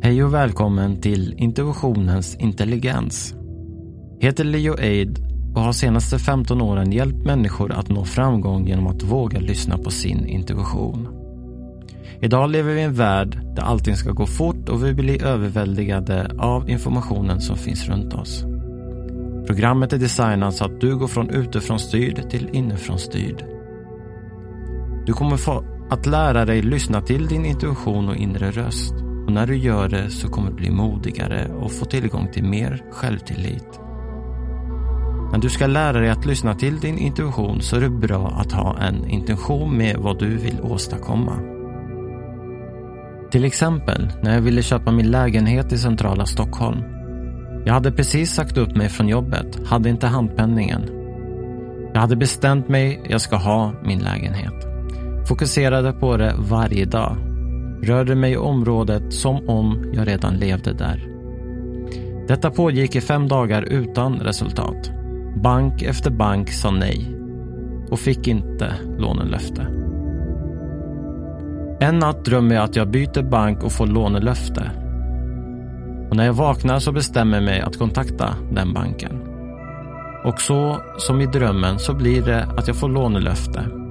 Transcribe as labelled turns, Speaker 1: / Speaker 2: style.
Speaker 1: Hej och välkommen till Intuitionens intelligens. Jag heter Leo Aid och har senaste 15 åren hjälpt människor att nå framgång genom att våga lyssna på sin intuition. Idag lever vi i en värld där allting ska gå fort och vi blir överväldigade av informationen som finns runt oss. Programmet är designat så att du går från utifrån styrd till inifrån styrd. Du kommer få att lära dig lyssna till din intuition och inre röst. Och när du gör det så kommer du bli modigare och få tillgång till mer självtillit. När du ska lära dig att lyssna till din intuition så är det bra att ha en intention med vad du vill åstadkomma. Till exempel när jag ville köpa min lägenhet i centrala Stockholm. Jag hade precis sagt upp mig från jobbet, hade inte handpenningen. Jag hade bestämt mig, jag ska ha min lägenhet. Fokuserade på det varje dag. Rörde mig i området som om jag redan levde där. Detta pågick i 5 dagar utan resultat. Bank efter bank sa nej och fick inte lånelöfte. En natt drömmer jag att jag byter bank och får lånelöfte. Och när jag vaknar så bestämmer jag mig att kontakta den banken. Och så som i drömmen så blir det att jag får lånelöfte.